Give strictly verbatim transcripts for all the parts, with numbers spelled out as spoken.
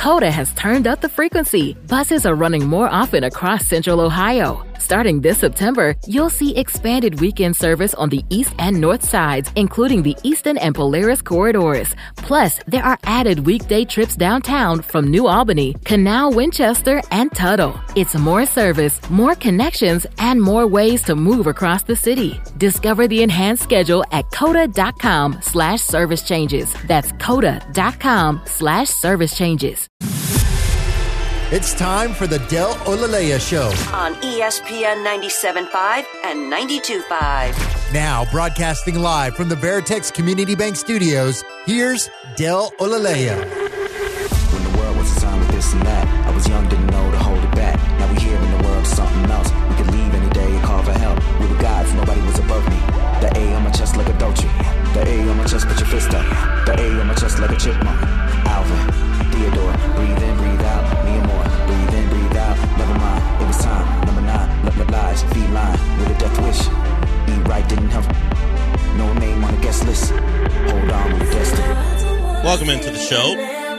Coda has turned up the frequency. Buses are running more often across Central Ohio. Starting this September, you'll see expanded weekend service on the east and north sides, including the Eastern and Polaris corridors. Plus, there are added weekday trips downtown from New Albany, Canal, Winchester, and Tuttle. It's more service, more connections, and more ways to move across the city. Discover the enhanced schedule at coda.com slash service changes. That's coda.com slash service changes. It's time for the Del Olalea Show on E S P N ninety-seven point five and ninety-two point five. Now, broadcasting live from the Veritex Community Bank Studios, here's Del Olalea. When the world was a time of this and that, I was young, didn't know to hold it back. Now we here in the world, something else. We could leave any day and call for help. We were gods, nobody was above me. The A on my chest like a Dolce. The A on my chest, put your fist up. The A on my chest like a chipmunk. Alvin, Theodore, breathe in, breathe out. Me and more, breathe in, breathe out. Never mind, it was time. Number nine, love, love lies, feline with a death wish. Eat right, didn't help. No name on the guest list. Hold on with destiny. Welcome into the show.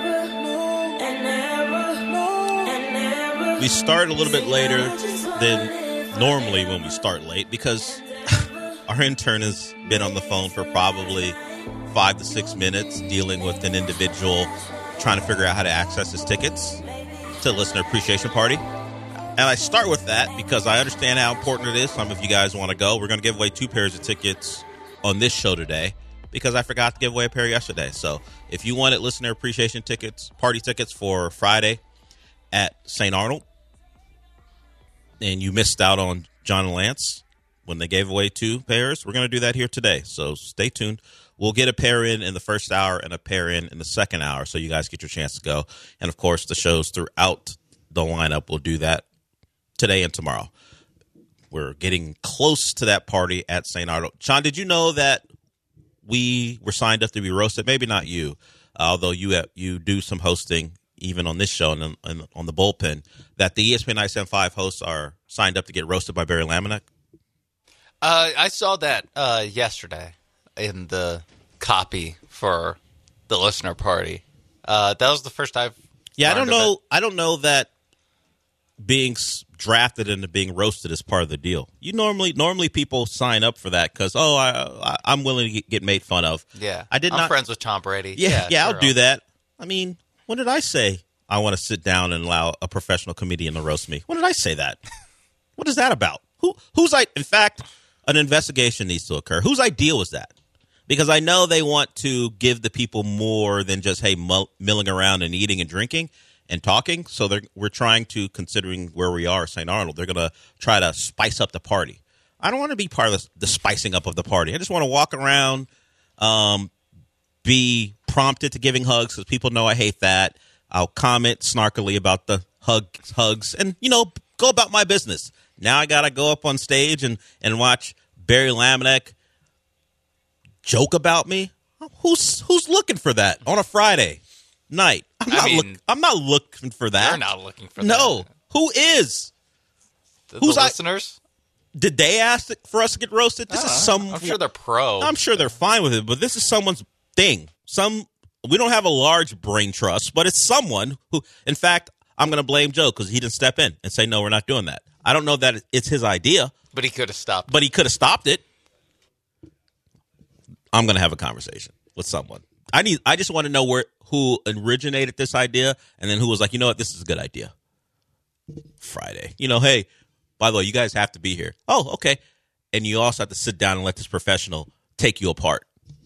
We start a little bit later than normally when we start late because our intern has been on the phone for probably five to six minutes dealing with an individual trying to figure out how to access his tickets to the Listener Appreciation Party. And I start with that because I understand how important it is. Some of you guys want to go. We're going to give away two pairs of tickets on this show today because I forgot to give away a pair yesterday. So if you wanted Listener Appreciation tickets, party tickets for Friday at Saint Arnold, and you missed out on John and Lance when they gave away two pairs, we're going to do that here today. So stay tuned. We'll get a pair in in the first hour and a pair in in the second hour so you guys get your chance to go. And, of course, the shows throughout the lineup will do that today and tomorrow. We're getting close to that party at Saint Arnold. Sean, did you know that we were signed up to be roasted? Maybe not you, although you have, you do some hosting even on this show and, and on the bullpen, that the E S P N ninety-seven point five hosts are signed up to get roasted by Barry Laminack? Uh, I saw that uh, yesterday in the copy for the listener party. Uh, that was the first I've Yeah, I don't know. It. I don't know that being drafted into being roasted is part of the deal. You normally normally people sign up for that because oh, I, I I'm willing to get made fun of. Yeah, I did I'm not. friends with Tom Brady. Yeah, yeah, yeah sure I'll do that. I mean, when did I say I want to sit down and allow a professional comedian to roast me? When did I say that? What is that about? Who who's I? In fact, an investigation needs to occur. Whose idea was that? Because I know they want to give the people more than just, hey, mull, milling around and eating and drinking and talking. So they're, we're trying to, considering where we are, Saint Arnold, they're going to try to spice up the party. I don't want to be part of the, the spicing up of the party. I just want to walk around, um, be prompted to giving hugs because people know I hate that. I'll comment snarkily about the hug, hugs and, you know, go about my business. Now I got to go up on stage and, and watch Barry Laminack joke about me. Who's who's looking for that on a Friday night? I'm not, I mean, look, I'm not looking for that. You're not looking for that. No. Who is? The, Who's the I, listeners? Did they ask for us to get roasted? This uh, is some. I'm sure they're pro. I'm sure they're fine with it, but this is someone's thing. Some we don't have a large brain trust, but it's someone who, in fact, I'm going to blame Joe because he didn't step in and say, no, we're not doing that. I don't know that it's his idea. But he could have stopped. But he could have stopped it. I'm going to have a conversation with someone. I need. I just want to know where who originated this idea and then who was like, you know what, this is a good idea. Friday. You know, hey, by the way, you guys have to be here. Oh, okay. And you also have to sit down and let this professional take you apart.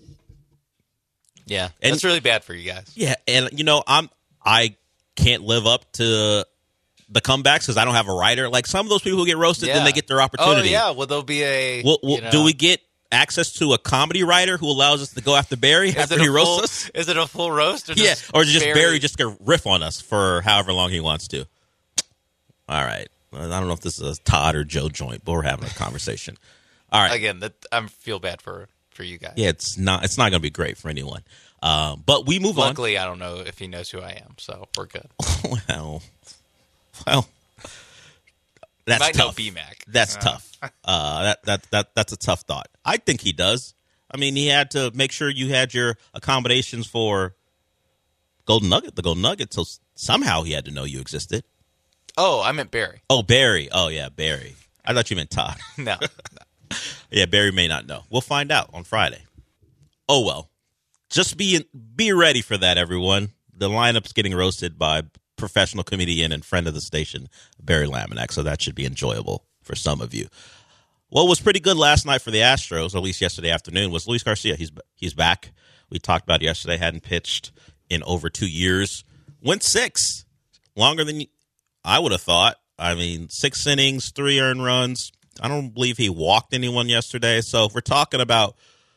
Yeah, and that's really bad for you guys. Yeah, and you know, I'm I can't live up to the comebacks because I don't have a writer. Like some of those people who get roasted, yeah. then they get their opportunity. Oh yeah, well there'll be a. Well, well, you know, do we get access to a comedy writer who allows us to go after Barry after he roasts full, us? Is it a full roast? Or yeah, just or is it just Barry? Barry just gonna riff on us for however long he wants to? All right, I don't know if this is a Todd or Joe joint, but we're having a conversation. All right, again, that I feel bad for for you guys. Yeah, it's not it's not going to be great for anyone. Um, but we move Luckily, on. I don't know if he knows who I am, so we're good. well, well, that's might tough. know B-Mac. That's uh. tough. Uh, that that that that's a tough thought. I think he does. I mean, he had to make sure you had your accommodations for Golden Nugget, the Golden Nugget, till Somehow he had to know you existed. Oh, I meant Barry. Oh, Barry. Oh, yeah, Barry. I thought you meant Todd. No. no. Yeah, Barry may not know. We'll find out on Friday. Oh, well. Just be be ready for that, everyone. The lineup's getting roasted by professional comedian and friend of the station, Barry Laminack, so that should be enjoyable for some of you. What was pretty good last night for the Astros, or at least yesterday afternoon, was Luis Garcia. He's he's back. We talked about it yesterday. Hadn't pitched in over two years. Went six. Longer than I would have thought. I mean, six innings, three earned runs. I don't believe he walked anyone yesterday. So if we're talking about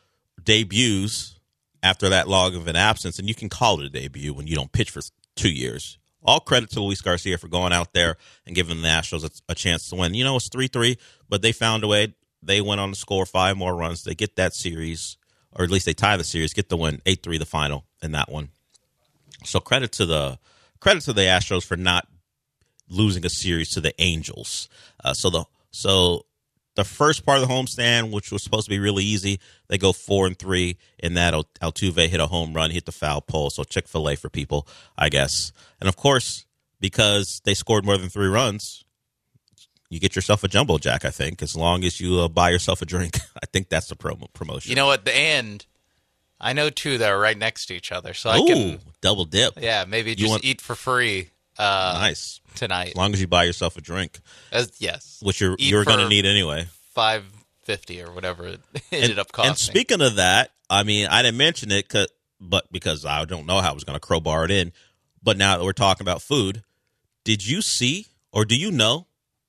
debuts after that long of an absence, and you can call it a debut when you don't pitch for two years. All credit to Luis Garcia for going out there and giving the Astros a, a chance to win. You know, it's three three, but they found a way. They went on to score five more runs. They get that series, or at least they tie the series, get the win, eight three the final in that one. So credit to the credit to the Astros for not losing a series to the Angels. Uh, so the so the first part of the homestand, which was supposed to be really easy, they go four and three. In that, Altuve hit a home run, hit the foul pole. So Chick-fil-A for people, I guess. And of course, because they scored more than three runs, you get yourself a jumbo jack. I think, as long as you uh, buy yourself a drink. I think that's the promo promotion. You know what? The end. I know two that are right next to each other, so Ooh, I can double dip. Yeah, maybe just want, eat for free. Uh, nice tonight, as long as you buy yourself a drink. As, yes, which you're eat you're going to need anyway. Five fifty or whatever it ended and, up costing. And speaking of that, I mean, I didn't mention it, cause, but because I don't know how I was going to crowbar it in. But now that we're talking about food, did you see or do you know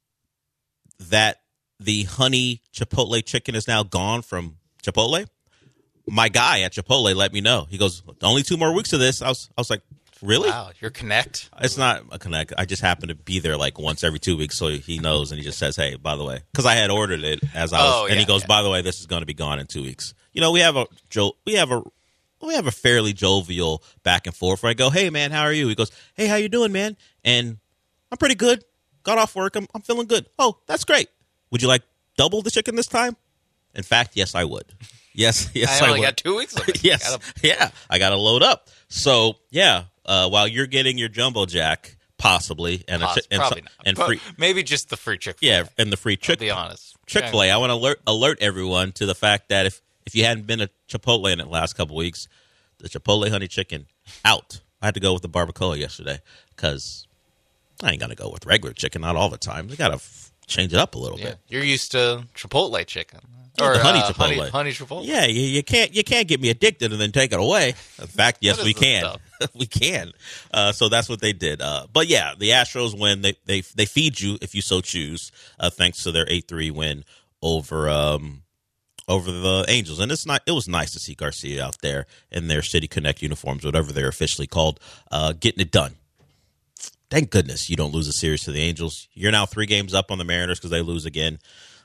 that the honey Chipotle chicken is now gone from Chipotle? My guy at Chipotle let me know. He goes, only two more weeks of this. I was, I was like, really? Wow, your connect? It's not a connect. I just happen to be there like once every two weeks, so he knows, and he just says, "Hey, by the way," because I had ordered it as I was, oh, and yeah, he goes, yeah. "By the way, this is going to be gone in two weeks." You know, we have a we have a we have a fairly jovial back and forth. Where I go, "Hey, man, how are you?" He goes, "Hey, how you doing, man?" And I'm pretty good. Got off work. I'm I'm feeling good. Oh, that's great. Would you like double the chicken this time? In fact, yes, I would. Yes, yes, I I only would. got two weeks of it. Yes, Gotta... yeah, I got to load up. So yeah, uh, while you're getting your jumbo jack, possibly, and Poss- a, and, probably not. and But free, maybe just the free Chick-fil-A. yeah, and the free Chick. I'll be honest, Chick-fil-A. I want to alert alert everyone to the fact that if if you hadn't been to Chipotle in the last couple weeks, the Chipotle honey chicken out. I had to go with the barbacoa yesterday because I ain't gonna go with regular chicken. Not all the time. We gotta f- change it up a little yeah. bit. You're used to Chipotle chicken. Yeah, Or the honey uh, Chipotle. Honey, honey Chipotle. Yeah, you, you can't you can't get me addicted and then take it away. In fact, yes, What we is this can. we can. Uh, so that's what they did. Uh, but yeah, the Astros win. They they they feed you if you so choose. Uh, thanks to their eight three win over um over the Angels, and it's not. It was nice to see Garcia out there in their City Connect uniforms, whatever they're officially called, uh, getting it done. Thank goodness you don't lose a series to the Angels. You're now three games up on the Mariners because they lose again,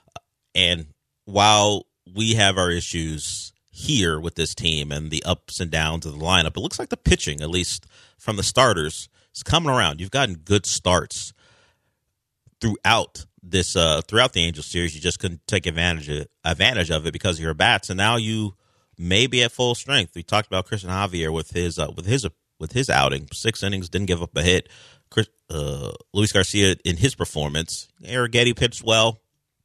and while we have our issues here with this team and the ups and downs of the lineup, it looks like the pitching, at least from the starters, is coming around. You've gotten good starts throughout this, uh, throughout the Angels series. You just couldn't take advantage of, advantage of it because of your bats, and now you may be at full strength. We talked about Christian Javier with his uh, with his with his outing, six innings, didn't give up a hit. Chris, uh, Luis Garcia in his performance, Arrighetti pitched well.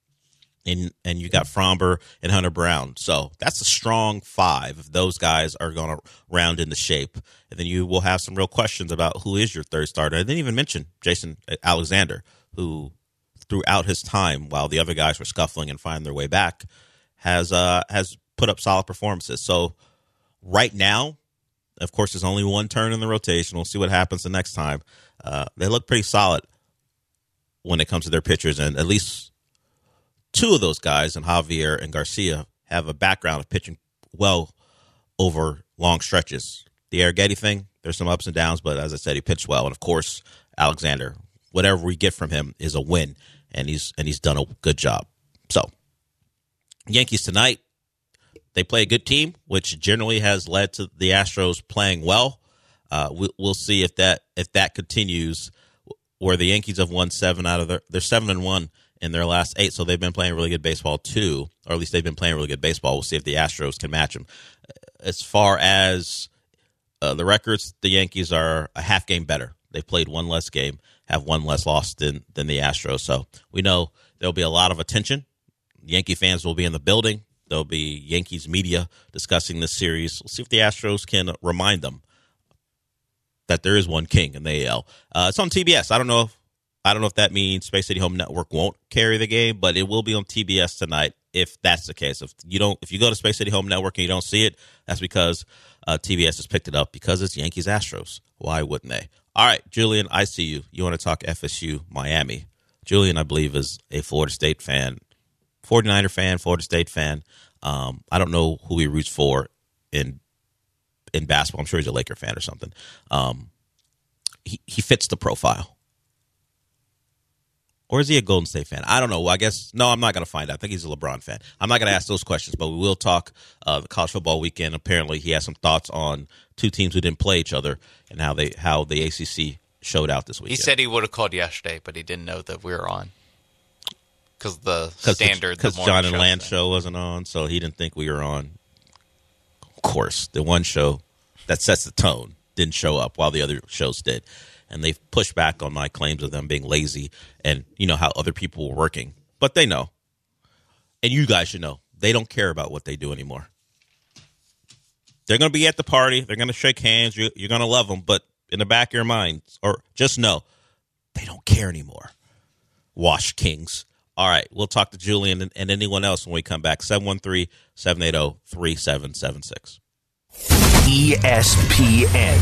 And and you got Fromber and Hunter Brown. So that's a strong five if those guys are going to round into shape. And then you will have some real questions about who is your third starter. I didn't even mention Jason Alexander, who throughout his time, while the other guys were scuffling and finding their way back, has uh, has put up solid performances. So right now, of course, there's only one turn in the rotation. We'll see what happens the next time. Uh, they look pretty solid when it comes to their pitchers, and at least two of those guys, and Javier and Garcia, have a background of pitching well over long stretches. The Arrighetti thing, there's some ups and downs, but as I said, he pitched well. And of course, Alexander, whatever we get from him is a win, and he's and he's done a good job. So, Yankees tonight, they play a good team, which generally has led to the Astros playing well. Uh, we, we'll see if that if that continues, where the Yankees have won seven out of their they're seven and one. In their last eight, so they've been playing really good baseball too, or at least they've been playing really good baseball. We'll see if the Astros can match them. As far as uh, the records, the Yankees are a half game better They played one less game, have one less loss than, than the Astros. So we know there'll be a lot of attention. Yankee fans will be in the building. There'll be Yankees media discussing this series. We'll see if the Astros can remind them that there is one king in the A L. Uh, it's on T B S. I don't know if I don't know if that means Space City Home Network won't carry the game, but it will be on T B S tonight. If that's the case, if you don't, if you go to Space City Home Network and you don't see it, that's because uh, T B S has picked it up because it's Yankees Astros. Why wouldn't they? All right, Julian, I see you. You want to talk F S U Miami? Julian, I believe, is a Florida State fan, forty-niner fan, Florida State fan. Um, I don't know who he roots for in in basketball. I'm sure he's a Laker fan or something. Um, he he fits the profile. Or is he a Golden State fan? I don't know. Well, I guess, no, I'm not going to find out. I think he's a LeBron fan. I'm not going to ask those questions, but we will talk uh, the college football weekend. Apparently, he has some thoughts on two teams who didn't play each other and how they how the A C C showed out this weekend. He said he would have called yesterday, but he didn't know that we were on. Because the standard. Because John and Lance show wasn't on, so he didn't think we were on. Of course, the one show that sets the tone didn't show up while the other shows did. And they've pushed back on my claims of them being lazy and, you know, how other people were working. But they know. And you guys should know. They don't care about what they do anymore. They're going to be at the party. They're going to shake hands. You're, you're going to love them. But in the back of your mind, or just know, they don't care anymore. Wash Kings. All right. We'll talk to Julian and, and anyone else when we come back. seven one three, seven eight zero, three seven seven six. E S P N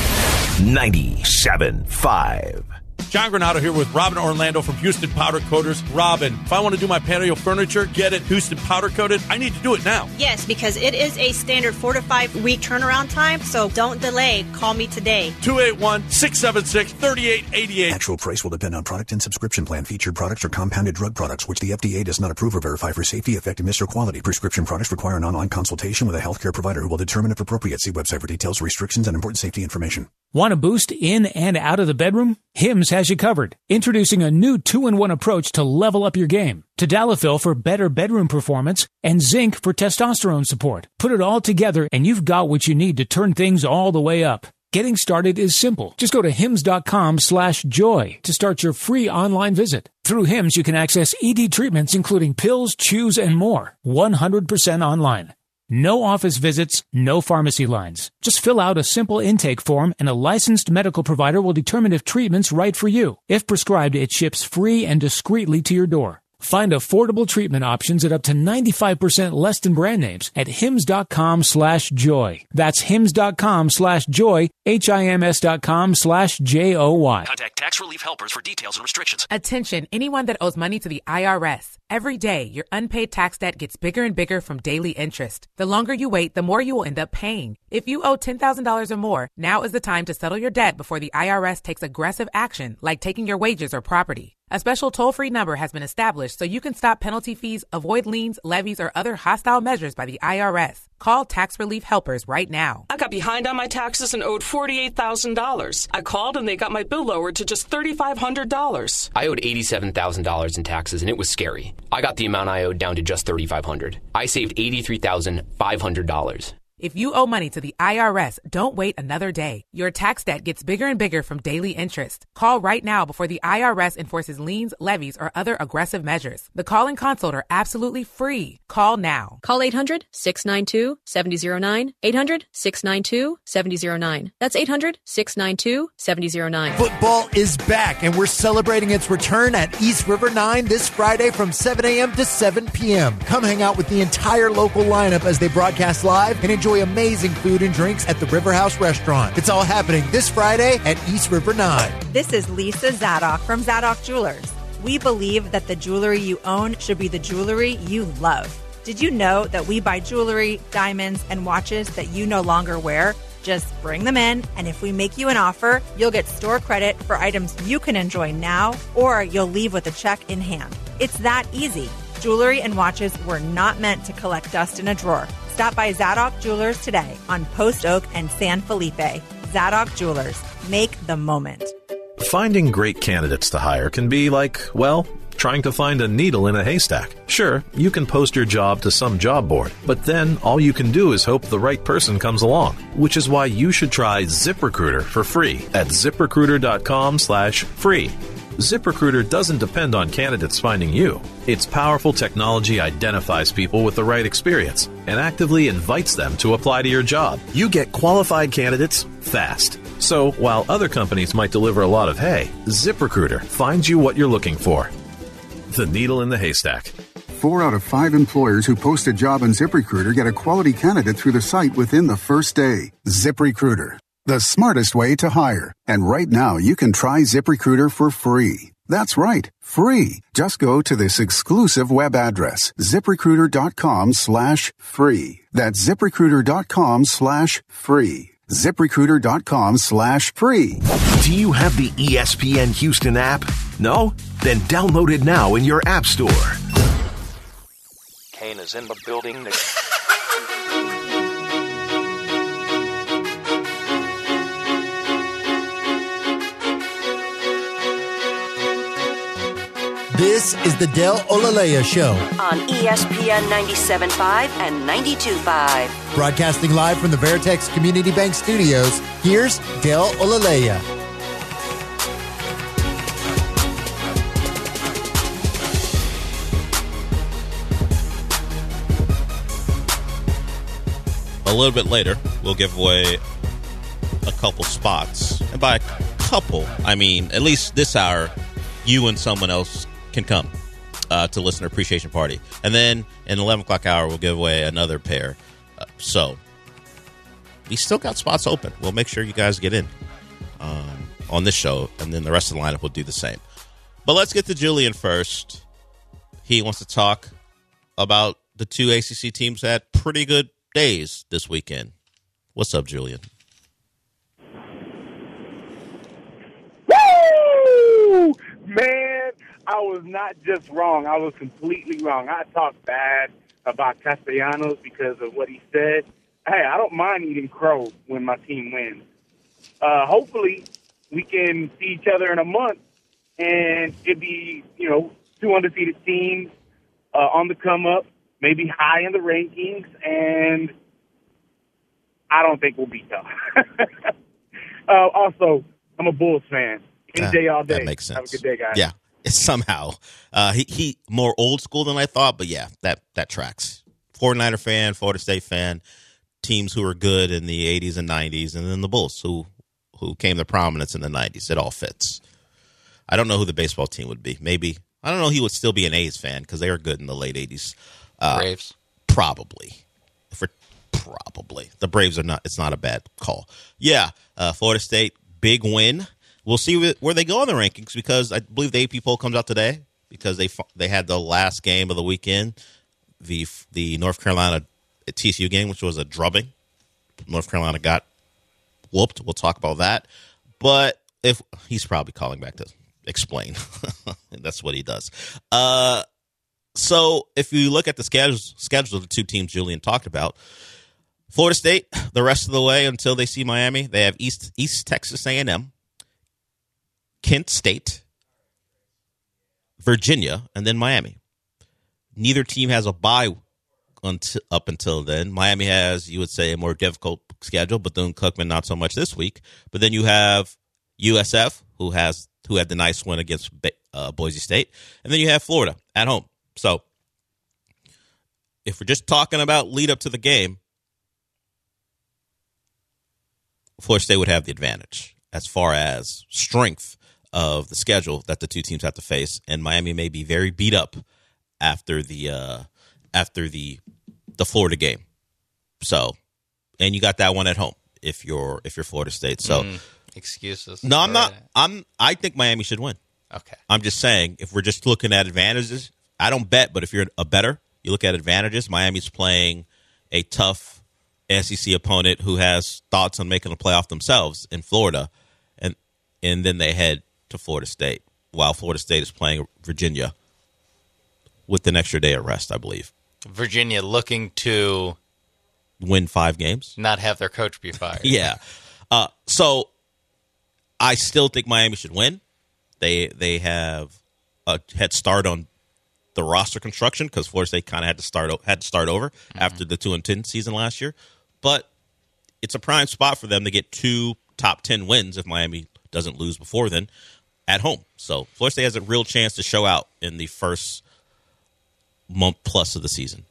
ninety-seven point five. John Granado here with Robin Orlando from Houston Powder Coaters. Robin, if I want to do my patio furniture, get it Houston Powder Coated, I need to do it now. Yes, because it is a standard four to five week turnaround time, so don't delay. Call me today. two eight one, six seven six, three eight eight eight. Actual price will depend on product and subscription plan. Featured products are compounded drug products, which the F D A does not approve or verify for safety, effectiveness, or quality. Prescription products require an online consultation with a healthcare provider who will determine if appropriate. See website for details, restrictions, and important safety information. Want a boost in and out of the bedroom? Hims has you covered. Introducing a new two in one approach to level up your game. Tadalafil for better bedroom performance and zinc for testosterone support. Put it all together and you've got what you need to turn things all the way up. Getting started is simple. Just go to hims.com slash joy to start your free online visit. Through Hims, you can access E D treatments including pills, chews, and more. one hundred percent online. No office visits, no pharmacy lines. Just fill out a simple intake form and a licensed medical provider will determine if treatment's right for you. If prescribed, it ships free and discreetly to your door. Find affordable treatment options at up to ninety-five percent less than brand names at hims.com slash joy. That's hims.com slash joy, H-I-M-S dot com slash J O Y. Contact Tax Relief Helpers for details and restrictions. Attention, anyone that owes money to the I R S. Every day, your unpaid tax debt gets bigger and bigger from daily interest. The longer you wait, the more you will end up paying. If you owe ten thousand dollars or more, now is the time to settle your debt before the I R S takes aggressive action, like taking your wages or property. A special toll-free number has been established so you can stop penalty fees, avoid liens, levies, or other hostile measures by the I R S. Call Tax Relief Helpers right now. I got behind on my taxes and owed forty-eight thousand dollars. I called and they got my bill lowered to just three thousand five hundred dollars. I owed eighty-seven thousand dollars in taxes and it was scary. I got the amount I owed down to just three thousand five hundred dollars. I saved eighty-three thousand five hundred dollars. If you owe money to the I R S, don't wait another day. Your tax debt gets bigger and bigger from daily interest. Call right now before the I R S enforces liens, levies, or other aggressive measures. The call and consult are absolutely free. Call now. Call eight hundred, six nine two, seven zero nine. eight hundred, six nine two, seven zero nine. That's eight hundred, six nine two, seven zero nine. Football is back, and we're celebrating its return at East River nine this Friday from seven a.m. to seven p.m. Come hang out with the entire local lineup as they broadcast live and enjoy amazing food and drinks at the River House Restaurant. It's all happening this Friday at East River nine. This is Lisa Zadok from Zadok Jewelers. We believe that the jewelry you own should be the jewelry you love. Did you know that we buy jewelry, diamonds, and watches that you no longer wear? Just bring them in, and if we make you an offer, you'll get store credit for items you can enjoy now, or you'll leave with a check in hand. It's that easy. Jewelry and watches were not meant to collect dust in a drawer. Stop by Zadok Jewelers today on Post Oak and San Felipe. Zadok Jewelers. Make the moment. Finding great candidates to hire can be like, well, trying to find a needle in a haystack. Sure, you can post your job to some job board, but then all you can do is hope the right person comes along, which is why you should try ZipRecruiter for free at ZipRecruiter.com slash free. ZipRecruiter doesn't depend on candidates finding you. Its powerful technology identifies people with the right experience and actively invites them to apply to your job. You get qualified candidates fast. So, while other companies might deliver a lot of hay, ZipRecruiter finds you what you're looking for. The needle in the haystack. Four out of five employers who post a job on ZipRecruiter get a quality candidate through the site within the first day. ZipRecruiter, the smartest way to hire. And right now, you can try ZipRecruiter for free. That's right, free. Just go to this exclusive web address, ZipRecruiter.com slash free. That's ZipRecruiter.com slash free. ZipRecruiter.com slash free. Do you have the E S P N Houston app? No? Then download it now in your app store. Kane is in the building. This is the Del Olalea Show on E S P N ninety-seven point five and ninety-two point five. Broadcasting live from the Veritex Community Bank Studios, here's Del Olalea. A little bit later, we'll give away a couple spots. And by a couple, I mean at least this hour, you and someone else can come uh, to Listener Appreciation Party. And then in the eleven o'clock hour, we'll give away another pair. Uh, so we still got spots open. We'll make sure you guys get in um, on this show, and then the rest of the lineup will do the same. But let's get to Julian first. He wants to talk about the two A C C teams that had pretty good days this weekend. What's up, Julian? Woo! Man, I was not just wrong. I was completely wrong. I talked bad about Castellanos because of what he said. Hey, I don't mind eating crow when my team wins. Uh, hopefully, we can see each other in a month, and it'd be, you know, two undefeated teams uh, on the come-up, maybe high in the rankings, and I don't think we'll beat them. uh, also, I'm a Bulls fan. Any day, all day. That makes sense. Have a good day, guys. Yeah, somehow. Uh, he, he more old school than I thought, but yeah, that, that tracks. forty-niner fan, Florida State fan, teams who were good in the eighties and nineties, and then the Bulls who who came to prominence in the nineties. It all fits. I don't know who the baseball team would be. Maybe. I don't know he would still be an A's fan because they were good in the late eighties. Uh, Braves. Probably. For Probably. The Braves are not. It's not a bad call. Yeah, uh, Florida State, big win. We'll see where they go in the rankings because I believe the A P poll comes out today because they they had the last game of the weekend, the the North Carolina T C U game, which was a drubbing. North Carolina got whooped. We'll talk about that. But if he's probably calling back to explain. That's what he does. Uh, so if you look at the schedule, schedule of the two teams Julian talked about, Florida State, the rest of the way until they see Miami, they have East East Texas A and M, Kent State, Virginia, and then Miami. Neither team has a bye until, up until then. Miami has, you would say, a more difficult schedule, Bethune-Cookman not so much this week. But then you have U S F, who has who had the nice win against uh, Boise State. And then you have Florida at home. So if we're just talking about lead up to the game, Florida State would have the advantage as far as strength of the schedule that the two teams have to face, and Miami may be very beat up after the uh, after the the Florida game. So, and you got that one at home if you're if you're Florida State. So, mm, excuses. No, I'm not. I'm. I think Miami should win. Okay. I'm just saying if we're just looking at advantages, I don't bet, but if you're a bettor, you look at advantages. Miami's playing a tough S E C opponent who has thoughts on making a playoff themselves in Florida, and and then they head to Florida State, while Florida State is playing Virginia with an extra day of rest, I believe. Virginia looking to win five games, not have their coach be fired. Yeah. Uh, so I still think Miami should win. They they have a head start on the roster construction because Florida State kind of had to start had to start over mm-hmm. after the two and ten season last year. But it's a prime spot for them to get two top ten wins if Miami doesn't lose before then at home. So Florida State has a real chance to show out in the first month plus of the season.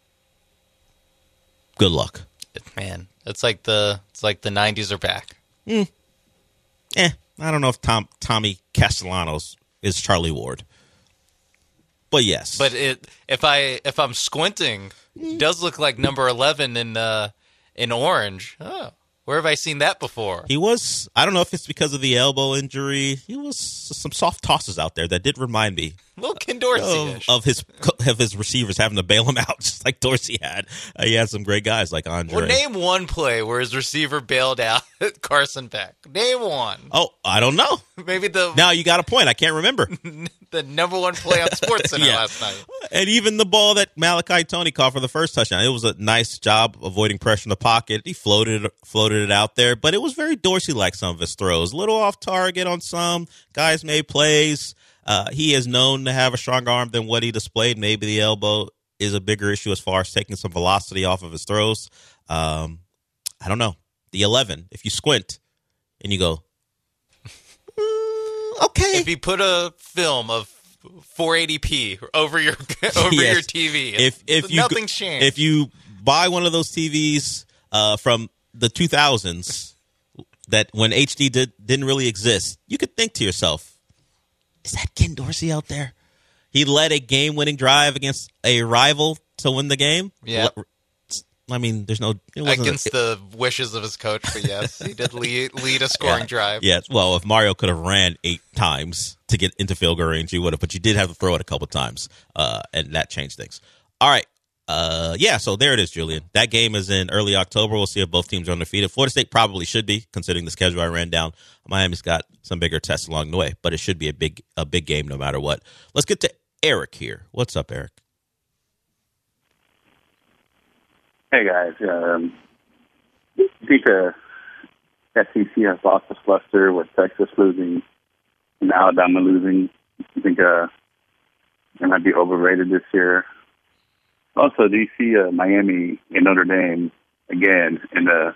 Good luck, man. It's like the it's like the nineties are back. Mm. Eh, I don't know if Tom Tommy Castellanos is Charlie Ward. But yes, but it, if I if I'm squinting, it does look like number eleven in uh, in orange. Oh, where have I seen that before? He was. I don't know if it's because of the elbow injury. He was some soft tosses out there that did remind me a little Ken Dorsey of, of his of his receivers having to bail him out, just like Dorsey had. Uh, he had some great guys like Andre. Well, name one play where his receiver bailed out Carson Beck. Name one. Oh, I don't know. Maybe the now you got a point. I can't remember. The number one play on SportsCenter yeah. last night. And even the ball that Malachi Tony caught for the first touchdown. It was a nice job avoiding pressure in the pocket. He floated floated it out there, but it was very Dorsey-like, some of his throws. A little off target on some. Guys made plays. Uh, he is known to have a stronger arm than what he displayed. Maybe the elbow is a bigger issue as far as taking some velocity off of his throws. Um, I don't know. The eleven, if you squint and you go, okay. If you put a film of four eighty p over your over yes. your T V, if if you nothing's changed. If you buy one of those T Vs uh, from the two thousands, that when H D did didn't really exist, you could think to yourself, "Is that Ken Dorsey out there?" He led a game-winning drive against a rival to win the game. Yeah. I mean, there's no it against a, the wishes of his coach, but yes, he did lead, lead a scoring yeah, drive. Yeah, well, if Mario could have ran eight times to get into field goal range, he would have. But you did have to throw it a couple times, uh, and that changed things. All right, uh, yeah. So there it is, Julian. That game is in early October. We'll see if both teams are undefeated. Florida State probably should be, considering the schedule I ran down. Miami's got some bigger tests along the way, but it should be a big a big game no matter what. Let's get to Eric here. What's up, Eric? Hey, guys. Um, I think the S E C has lost its luster with Texas losing and Alabama losing. I think uh, it might be overrated this year. Also, do you see uh, Miami and Notre Dame again in the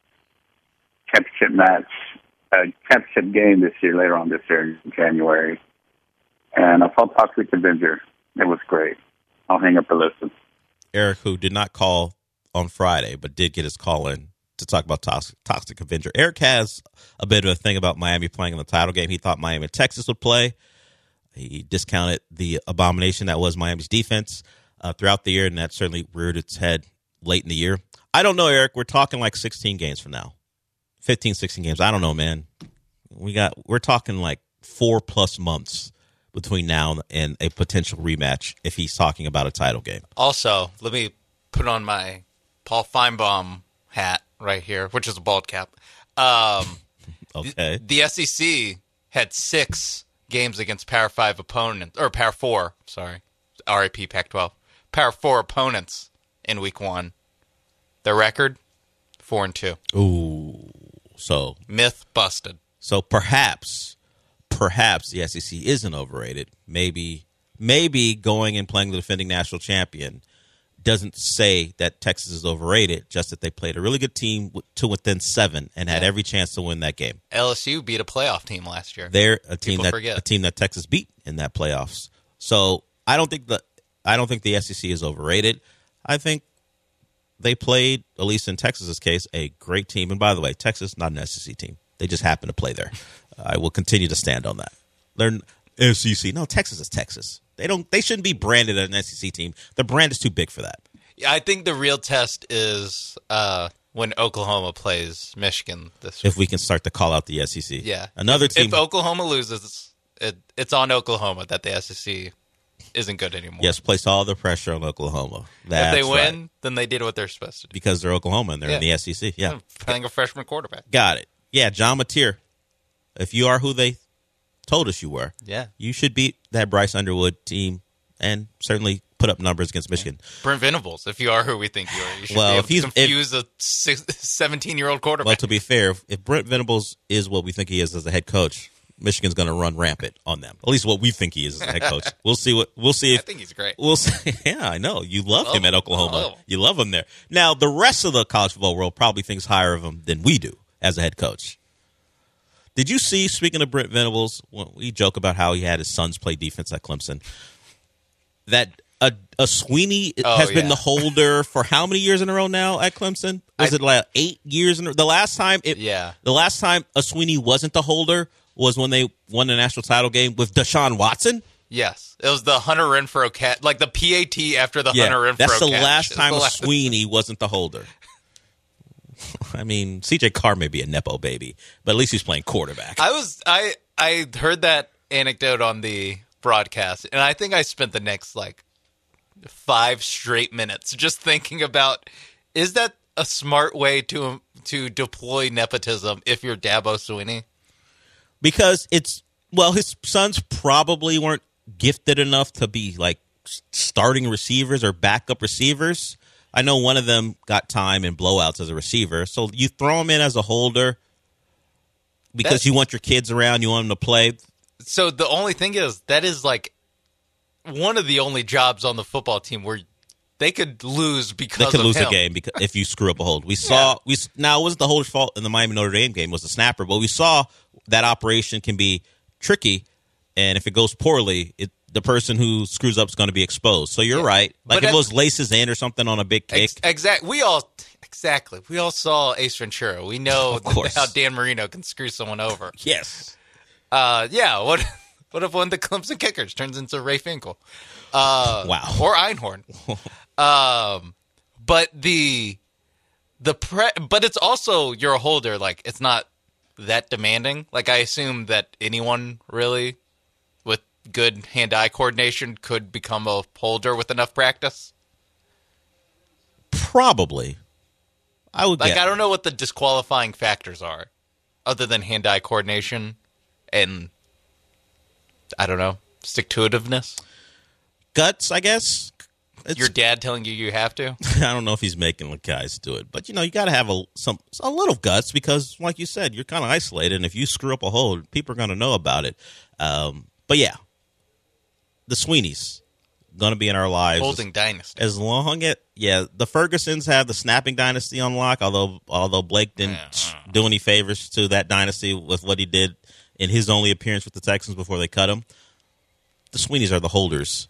championship match, uh, championship game this year, later on this year in January? And I saw Toxic Avenger. It was great. I'll hang up and listen. Eric, who did not call on Friday, but did get his call in to talk about Toxic, Toxic Avenger. Eric has a bit of a thing about Miami playing in the title game. He thought Miami and Texas would play. He discounted the abomination that was Miami's defense uh, throughout the year, and that certainly reared its head late in the year. I don't know, Eric. We're talking like sixteen games from now. fifteen, sixteen games. I don't know, man. We got, we're talking like four plus months between now and a potential rematch if he's talking about a title game. Also, let me put on my Paul Feinbaum hat right here, which is a bald cap. Um, okay. The, the S E C had six games against Power Five opponents, or Power Four, sorry, R I P Pac twelve, Power Four opponents in Week One. Their record, four and two. Ooh, so myth busted. So perhaps, perhaps the S E C isn't overrated. Maybe, maybe going and playing the defending national champion doesn't say that Texas is overrated, just that they played a really good team to within seven and had yeah. every chance to win that game. L S U beat a playoff team last year. They're a team People that forget. a team that Texas beat in that playoffs. So I don't think the I don't think the S E C is overrated. I think they played, at least in Texas's case, a great team. And by the way, Texas not an S E C team. They just happen to play there. I will continue to stand on that. They're S E C. No, Texas is Texas. They don't. They shouldn't be branded as an S E C team. The brand is too big for that. Yeah, I think the real test is uh, when Oklahoma plays Michigan this week. If we can start to call out the S E C. Yeah. Another team. If Oklahoma loses, it, it's on Oklahoma that the S E C isn't good anymore. Yes, place all the pressure on Oklahoma. That's if they win, right. then they did what they're supposed to do. Because they're Oklahoma and they're yeah. in the S E C. Yeah. Playing a freshman quarterback. Got it. Yeah, John Mateer. If you are who they told us you were, yeah, you should beat that Bryce Underwood team and certainly put up numbers against Michigan. Yeah. Brent Venables, if you are who we think you are, you should well, be able if he's, to confuse if, a seventeen-year-old quarterback. Well, to be fair, if, if Brent Venables is what we think he is as a head coach, Michigan's going to run rampant on them. At least what we think he is as a head coach. We'll see what we'll see. If, I think he's great. We'll see. Yeah, I know you love, love him at Oklahoma. Love. You love him there. Now the rest of the college football world probably thinks higher of him than we do as a head coach. Did you see? Speaking of Brent Venables, well, we joke about how he had his sons play defense at Clemson. That a, a Sweeney oh, has yeah. been the holder for how many years in a row now at Clemson? Was I, it like eight years in a, the last time? It, yeah, the last time a Sweeney wasn't the holder was when they won the national title game with Deshaun Watson. Yes, it was the Hunter Renfrow catch, like the P A T after the yeah, Hunter Renfrow. That's the catch. last time the a last Sweeney wasn't the holder. I mean, C J Carr may be a nepo baby, but at least he's playing quarterback. I was I I heard that anecdote on the broadcast, and I think I spent the next like five straight minutes just thinking about, is that a smart way to to deploy nepotism if you're Dabo Swinney? Because it's, well, his sons probably weren't gifted enough to be like starting receivers or backup receivers. I know one of them got time in blowouts as a receiver. So you throw him in as a holder because That's, you want your kids around, you want them to play. So the only thing is, that is like one of the only jobs on the football team where they could lose because they could of lose him. a game because if you screw up a hold. We saw yeah. we now it wasn't the holder's fault in the Miami Notre Dame game, it was the snapper, but we saw that operation can be tricky, and if it goes poorly, it, the person who screws up is going to be exposed. So you're yeah. right. Like but if it was laces in or something on a big kick. Ex- exactly. We all exactly. We all saw Ace Ventura. We know how Dan Marino can screw someone over. Yes. Uh, yeah. What What if one of the Clemson kickers turns into Ray Finkel? Uh, wow. Or Einhorn. um, but the the pre- but it's also, you're a holder. Like, it's not that demanding. Like, I assume that anyone really with good hand-eye coordination could become a holder with enough practice. Probably. I would like. get- I don't know what the disqualifying factors are, other than hand-eye coordination and I don't know, stick-to-itiveness. Guts, I guess. It's, Your dad telling you you have to? I don't know if he's making the guys do it, but you know, you got to have a some a little guts because, like you said, you're kind of isolated, and if you screw up a hold, people are going to know about it. Um, but yeah, the Sweeneys going to be in our lives. Holding as, dynasty. As long as yeah, the Fergusons have the snapping dynasty on lock. Although although Blake didn't yeah. do any favors to that dynasty with what he did in his only appearance with the Texans before they cut him. The Sweeneys are the holders.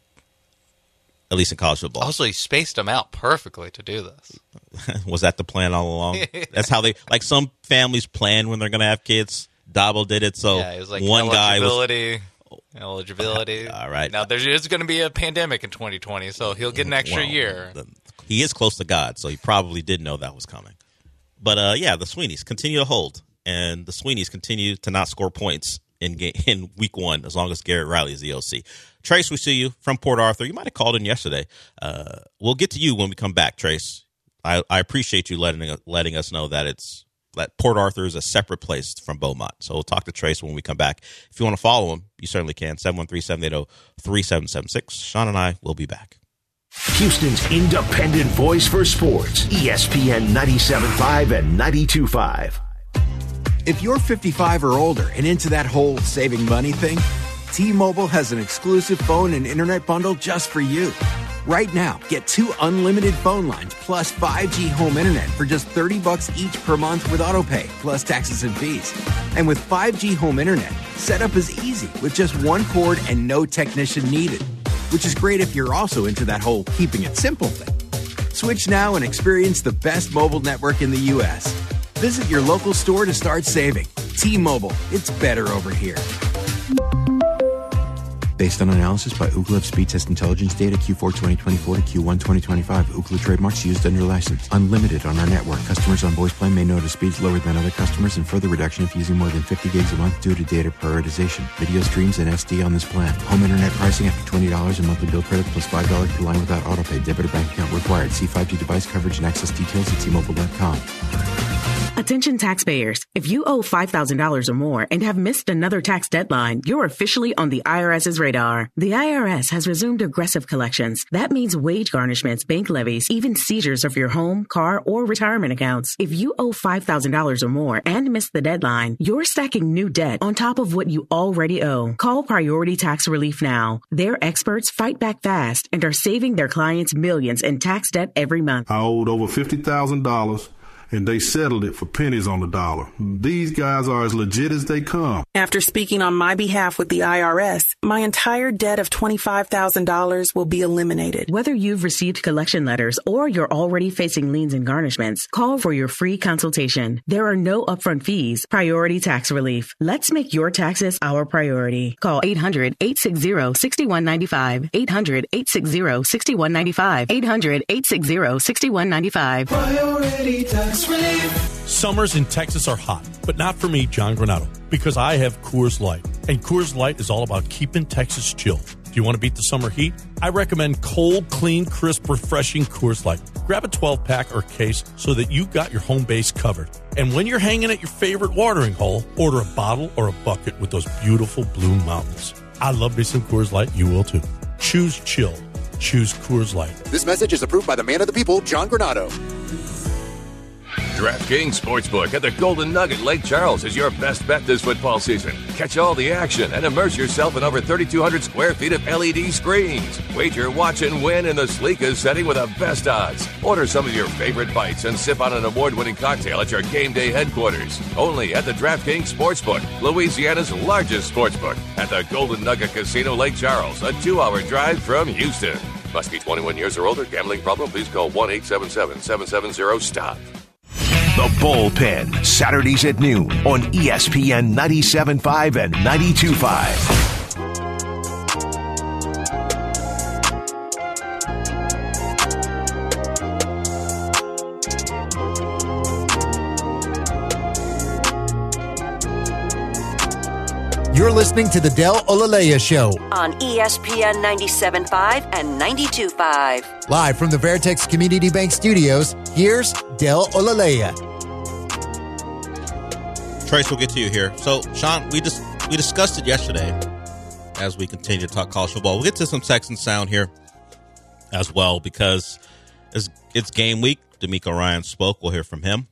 At least in college football. Also, he spaced them out perfectly to do this. Was that the plan all along? That's how they, like some families plan when they're going to have kids. Dabo did it, so yeah, it was like one guy was eligibility. All right. Now there's going to be a pandemic in twenty twenty, so he'll get an extra well, year. The, he is close to God, so he probably did know that was coming. But uh, yeah, the Sweeneys continue to hold, and the Sweeneys continue to not score points in game, in week one as long as Garrett Riley is the O C. Trace, we see you from Port Arthur. You might have called in yesterday. Uh, we'll get to you when we come back, Trace. I, I appreciate you letting letting us know that it's that Port Arthur is a separate place from Beaumont. So we'll talk to Trace when we come back. If you want to follow him, you certainly can. seven one three, seven eight zero, three seven seven six. Sean and I will be back. Houston's independent voice for sports. E S P N ninety-seven point five and ninety-two point five. If you're fifty-five or older and into that whole saving money thing, T-Mobile has an exclusive phone and internet bundle just for you. Right now, get two unlimited phone lines plus five G home internet for just thirty bucks each per month with autopay, plus taxes and fees. And with five G home internet, setup is easy with just one cord and no technician needed, which is great if you're also into that whole keeping it simple thing. Switch now and experience the best mobile network in the U S. Visit your local store to start saving. T-Mobile, it's better over here. Based on analysis by Ookla of Speed Test Intelligence data Q four twenty twenty-four to Q one twenty twenty-five. Ookla trademarks used under license. Unlimited on our network. Customers on voice plan may notice speeds lower than other customers and further reduction if using more than fifty gigs a month due to data prioritization. Video streams and S D on this plan. Home internet pricing after twenty dollars a monthly bill credit plus five dollars per line without autopay. Debit or bank account required. See five G device coverage and access details at T Mobile dot com. Attention taxpayers. If you owe five thousand dollars or more and have missed another tax deadline, you're officially on the IRS's radar. The I R S has resumed aggressive collections. That means wage garnishments, bank levies, even seizures of your home, car, or retirement accounts. If you owe five thousand dollars or more and missed the deadline, you're stacking new debt on top of what you already owe. Call Priority Tax Relief now. Their experts fight back fast and are saving their clients millions in tax debt every month. I owed over fifty thousand dollars. And they settled it for pennies on the dollar. These guys are as legit as they come. After speaking on my behalf with the I R S, my entire debt of twenty-five thousand dollars will be eliminated. Whether you've received collection letters or you're already facing liens and garnishments, call for your free consultation. There are no upfront fees. Priority Tax Relief. Let's make your taxes our priority. Call eight hundred, eight six zero, six one nine five. eight hundred, eight six zero, six one nine five. eight hundred, eight six zero, six one nine five. Priority Tax Relief. Summers in Texas are hot, but not for me, John Granado, because I have Coors Light. And Coors Light is all about keeping Texas chill. Do you want to beat the summer heat? I recommend cold, clean, crisp, refreshing Coors Light. Grab a twelve-pack or case so that you got your home base covered. And when you're hanging at your favorite watering hole, order a bottle or a bucket with those beautiful blue mountains. I love me some Coors Light. You will too. Choose chill. Choose Coors Light. This message is approved by the man of the people, John Granado. DraftKings Sportsbook at the Golden Nugget Lake Charles is your best bet this football season. Catch all the action and immerse yourself in over thirty-two hundred square feet of L E D screens. Wager, watch, and win in the sleekest setting with the best odds. Order some of your favorite bites and sip on an award-winning cocktail at your game day headquarters. Only at the DraftKings Sportsbook, Louisiana's largest sportsbook, at the Golden Nugget Casino Lake Charles, a two-hour drive from Houston. Must be twenty-one years or older. Gambling problem? Please call one eight seven seven, seven seven zero, stop. The Bullpen, Saturdays at noon on E S P N ninety-seven point five and ninety-two point five. You're listening to the Del Olaleya Show on E S P N ninety-seven point five and ninety-two point five. Live from the Veritex Community Bank Studios, here's Del Olaleya. Trace, we'll get to you here. So, Sean, we just we discussed it yesterday as we continue to talk college football. We'll get to some Texan sound here as well because it's, it's game week. D'Amico Ryan spoke. We'll hear from him.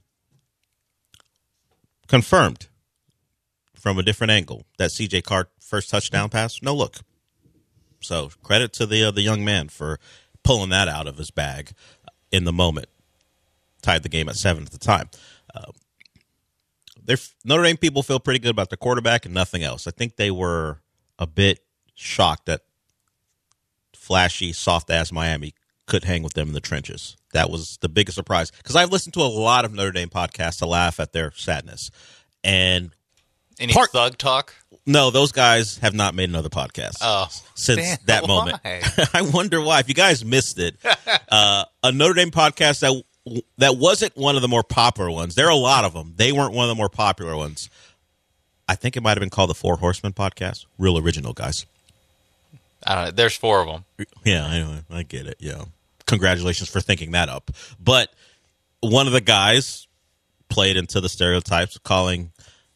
Confirmed from a different angle that C J Carr first touchdown pass, no look. So credit to the uh, the young man for pulling that out of his bag in the moment. Tied the game at seven at the time. Uh, Notre Dame people feel pretty good about their quarterback and nothing else. I think they were a bit shocked that flashy, soft-ass Miami could hang with them in the trenches. That was the biggest surprise. Because I've listened to a lot of Notre Dame podcasts to laugh at their sadness. And Any part, thug talk? No, those guys have not made another podcast oh, since damn, that why? moment. I wonder why. If you guys missed it, uh, a Notre Dame podcast that that wasn't one of the more popular ones. There are a lot of them. They weren't one of the more popular ones. I think it might have been called the Four Horsemen podcast. Real original, guys. I don't know. There's four of them. Yeah, anyway, I get it. Yeah, congratulations for thinking that up. But one of the guys played into the stereotypes of calling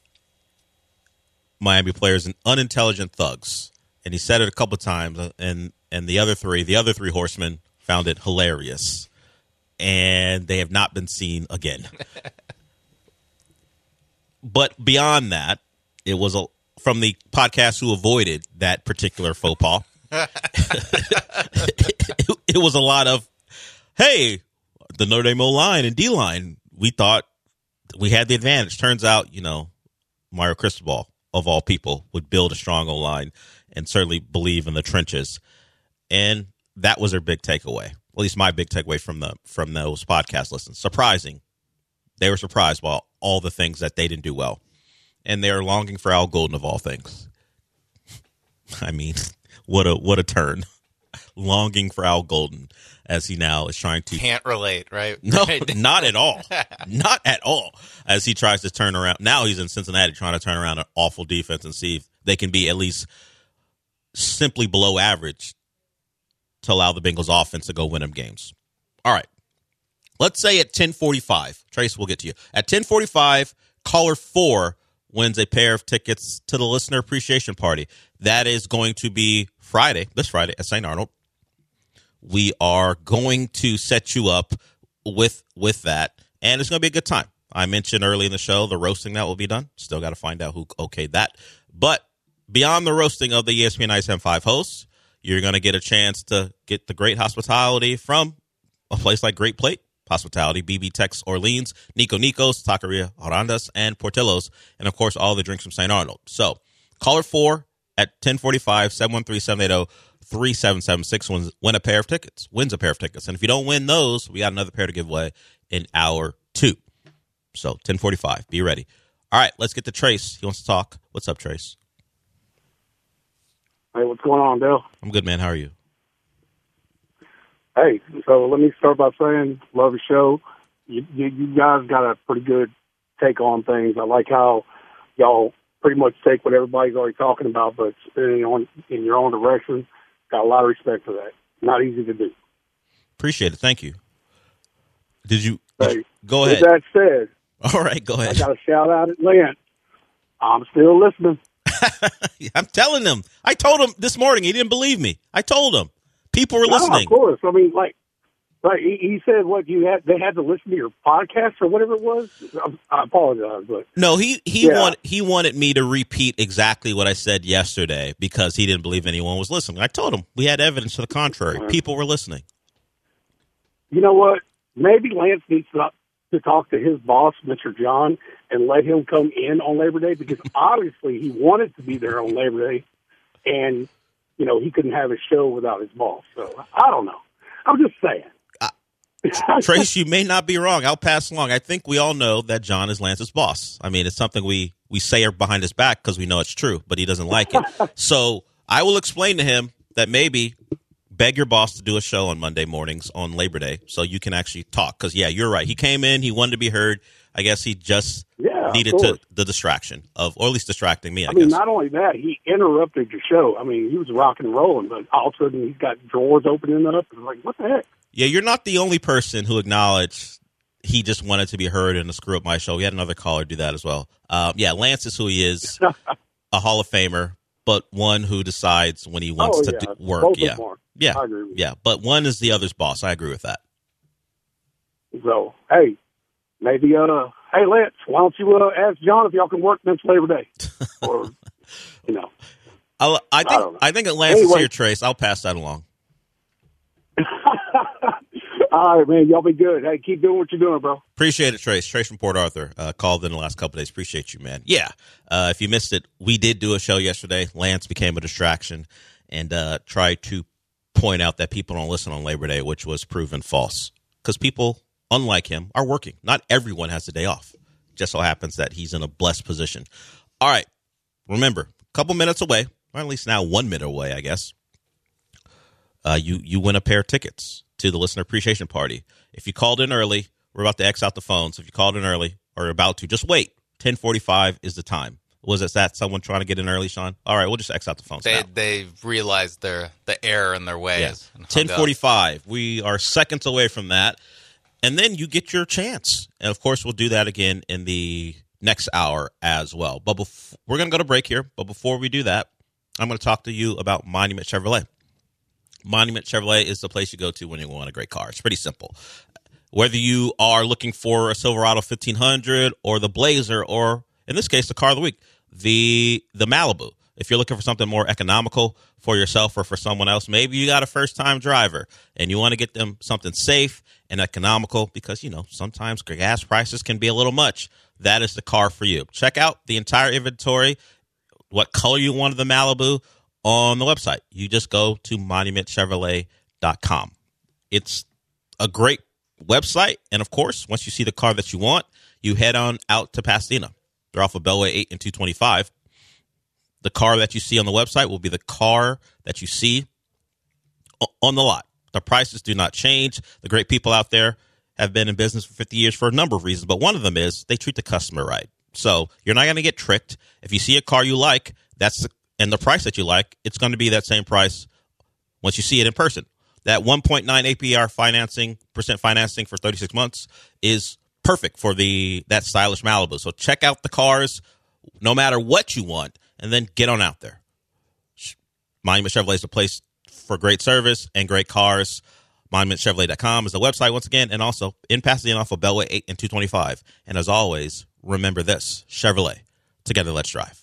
Miami players and unintelligent thugs, and he said it a couple of times. And and the other three, the other three horsemen, found it hilarious, and they have not been seen again. But beyond that, it was a, from the podcast who avoided that particular faux pas. it, it was a lot of, hey, the Notre Dame O-line and D-line, we thought we had the advantage. Turns out, you know, Mario Cristobal, of all people, would build a strong O-line and certainly believe in the trenches. And that was their big takeaway. At least my big takeaway from the from those podcast listens. Surprising. They were surprised by all the things that they didn't do well. And they're longing for Al Golden of all things. I mean, what a what a turn. Longing for Al Golden as he now is trying to... Can't relate, right? No, not at all. Not at all. As he tries to turn around. Now he's in Cincinnati trying to turn around an awful defense and see if they can be at least simply below average to allow the Bengals offense to go win them games. All right. let's say at ten forty-five, Trace, we'll get to you. At ten forty-five, caller four wins a pair of tickets to the listener appreciation party. That is going to be Friday, this Friday at Saint Arnold. We are going to set you up with with that, and it's going to be a good time. I mentioned early in the show the roasting that will be done. Still got to find out who okayed that. But beyond the roasting of the E S P N ninety-seven point five hosts, you're going to get a chance to get the great hospitality from a place like Great Plate Hospitality, B B Tex Orleans, Nico Nico's, Taqueria Arandas, and Portillo's, and, of course, all the drinks from Saint Arnold. So, caller four at ten forty-five, seven one three, seven eight zero, three seven seven six wins, win a pair of tickets, wins a pair of tickets. And if you don't win those, we got another pair to give away in hour two. So, ten forty-five, be ready. All right, let's get to Trace. He wants to talk. What's up, Trace? Hey, what's going on, Dale? I'm good, man. How are you? Hey, so let me start by saying, love the show. You, you, you guys got a pretty good take on things. I like how y'all pretty much take what everybody's already talking about, but spinning on in your own direction. Got a lot of respect for that. Not easy to do. Appreciate it. Thank you. Did you, did Hey, you go with ahead? that said, All right, go I ahead. got a shout out at Lance. I'm still listening. I'm telling him. I told him this morning. He didn't believe me. I told him. People were No, listening. of course. I mean, like, like he, he said, what you had? They had to listen to your podcast or whatever it was. I, I apologize, but No, he he Yeah. wanted he wanted me to repeat exactly what I said yesterday because he didn't believe anyone was listening. I told him we had evidence to the contrary. People were listening. you know what? Maybe Lance needs to, to talk to his boss, Mister John, and let him come in on Labor Day because obviously he wanted to be there on Labor Day, and you know he couldn't have a show without his boss. So I don't know. I'm just saying. Trace, you may not be wrong. I'll pass along. I think we all know that John is Lance's boss. I mean, it's something we, we say behind his back because we know it's true, but he doesn't like it. So I will explain to him that maybe beg your boss to do a show on Monday mornings on Labor Day so you can actually talk. Because, yeah, you're right. He came in. He wanted to be heard. I guess he just Yeah, of needed to course. the distraction of, or at least distracting me, I, I mean, guess. not only that, he interrupted your show. I mean, he was rocking and rolling, but all of a sudden he's got drawers opening up. And like, what the heck? Yeah, you're not the only person who acknowledged he just wanted to be heard and to screw up my show. We had another caller do that as well. Um, yeah, Lance is who he is, a Hall of Famer, but one who decides when he wants Oh, to yeah. do work. Both of Yeah, them are. yeah, I agree with yeah. But one is the other's boss. I agree with that. So, hey, maybe, uh, hey, Lance, why don't you uh, ask John if y'all can work next Labor Day? Or, you know. I'll, I think don't know. I think that Lance is Anyway. here, Trace. I'll pass that along. All right, man, y'all be good. Hey, keep doing what you're doing, bro. Appreciate it, Trace. Trace from Port Arthur uh, called in the last couple of days. Appreciate you, man. Yeah, uh, if you missed it, we did do a show yesterday. Lance became a distraction and uh, tried to point out that people don't listen on Labor Day, which was proven false. Because people, unlike him, are working. Not everyone has a day off. Just so happens that he's in a blessed position. All right, remember, a couple minutes away, or at least now one minute away, I guess, uh, you, you win a pair of tickets to the listener appreciation party. If you called in early, we're about to X out the phones. If you called in early or about to, just wait. ten forty-five is the time. Was it that someone trying to get in early, Sean? All right, we'll just X out the phones They now. they realized their the error in their ways. and hung ten up. forty-five. We are seconds away from that. And then you get your chance. And, of course, we'll do that again in the next hour as well. But bef- we're going to go to break here. But before we do that, I'm going to talk to you about Monument Chevrolet. Monument Chevrolet is the place you go to when you want a great car. It's pretty simple. Whether you are looking for a Silverado fifteen hundred or the Blazer or, in this case, the car of the week, the the Malibu. If you're looking for something more economical for yourself or for someone else, maybe you got a first-time driver and you want to get them something safe and economical because, you know, sometimes gas prices can be a little much. That is the car for you. Check out the entire inventory, what color you want of the Malibu, on the website. You just go to monument chevrolet dot com. It's a great website. And, of course, once you see the car that you want, you head on out to Pasadena. They're off of Beltway eight and two twenty-five. The car that you see on the website will be the car that you see on the lot. The prices do not change. The great people out there have been in business for fifty years for a number of reasons, but one of them is they treat the customer right. So you're not going to get tricked. If you see a car you like, that's the, and the price that you like, it's going to be that same price once you see it in person. That one point nine A P R financing, percent financing for thirty-six months is perfect for the that stylish Malibu. So check out the cars, no matter what you want, and then get on out there. Monument Chevrolet is the place for great service and great cars. monument chevrolet dot com is the website once again, and also in Pasadena off of Beltway eight and two twenty-five. And as always, remember this, Chevrolet, together let's drive.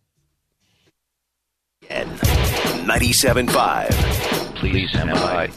ninety-seven point five. Please stand by.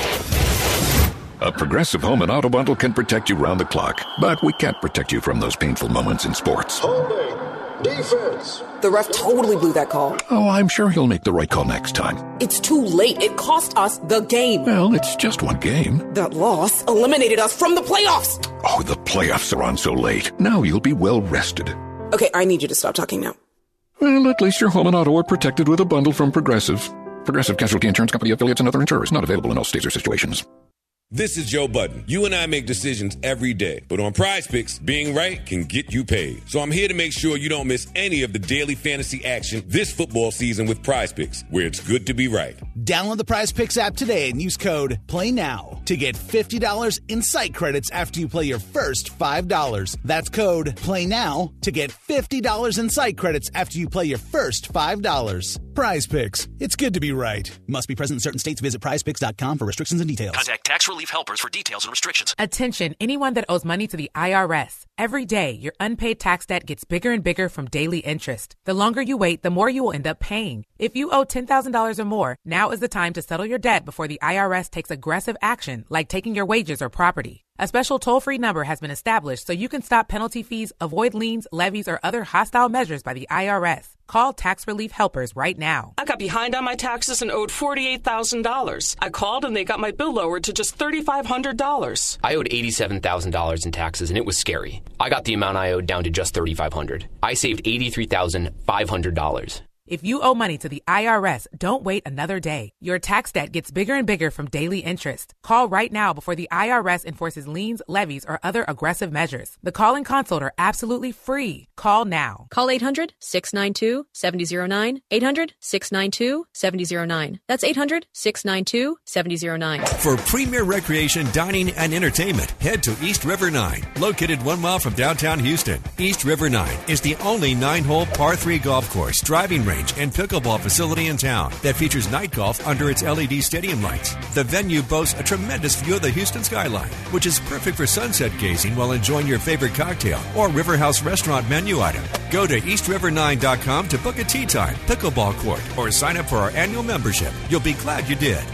A Progressive Home and Auto Bundle can protect you round the clock, but we can't protect you from those painful moments in sports. Holding. Defense. The ref totally blew that call. Oh, I'm sure he'll make the right call next time. It's too late. It cost us the game. Well, it's just one game. That loss eliminated us from the playoffs. Oh, the playoffs are on so late. Now you'll be well rested. Okay, I need you to stop talking now. Well, at least your home and auto are protected with a bundle from Progressive. Progressive Casualty Insurance Company affiliates and other insurers. Not available in all states or situations. This is Joe Budden. You and I make decisions every day, but on Prize Picks, being right can get you paid. So I'm here to make sure you don't miss any of the daily fantasy action this football season with Prize Picks, where it's good to be right. Download the Prize Picks app today and use code PLAYNOW to get fifty dollars in site credits after you play your first five dollars. That's code PLAYNOW to get fifty dollars in site credits after you play your first five dollars. Prize Picks. It's good to be right. Must be present in certain states. Visit prize picks dot com for restrictions and details. Contact Tax Relief Helpers for details and restrictions. Attention, anyone that owes money to the I R S. Every day, your unpaid tax debt gets bigger and bigger from daily interest. The longer you wait, the more you will end up paying. If you owe ten thousand dollars or more, now is the time to settle your debt before the I R S takes aggressive action, like taking your wages or property. A special toll-free number has been established so you can stop penalty fees, avoid liens, levies, or other hostile measures by the I R S. Call Tax Relief Helpers right now. I got behind on my taxes and owed forty-eight thousand dollars. I called and they got my bill lowered to just three thousand five hundred dollars. I owed eighty-seven thousand dollars in taxes and it was scary. I got the amount I owed down to just three thousand five hundred dollars. I saved eighty-three thousand five hundred dollars. If you owe money to the I R S, don't wait another day. Your tax debt gets bigger and bigger from daily interest. Call right now before the I R S enforces liens, levies, or other aggressive measures. The call and consult are absolutely free. Call now. Call eight hundred, six nine two, seven zero nine. eight hundred, six nine two, seven zero nine. That's eight hundred, six nine two, seven zero nine. For premier recreation, dining, and entertainment, head to East River nine. Located one mile from downtown Houston, East River nine is the only nine-hole par three golf course, driving range, and pickleball facility in town that features night golf under its L E D stadium lights. The venue boasts a tremendous view of the Houston skyline, which is perfect for sunset gazing while enjoying your favorite cocktail or River House restaurant menu item. Go to east river nine dot com to book a tee time, pickleball court, or sign up for our annual membership. You'll be glad you did.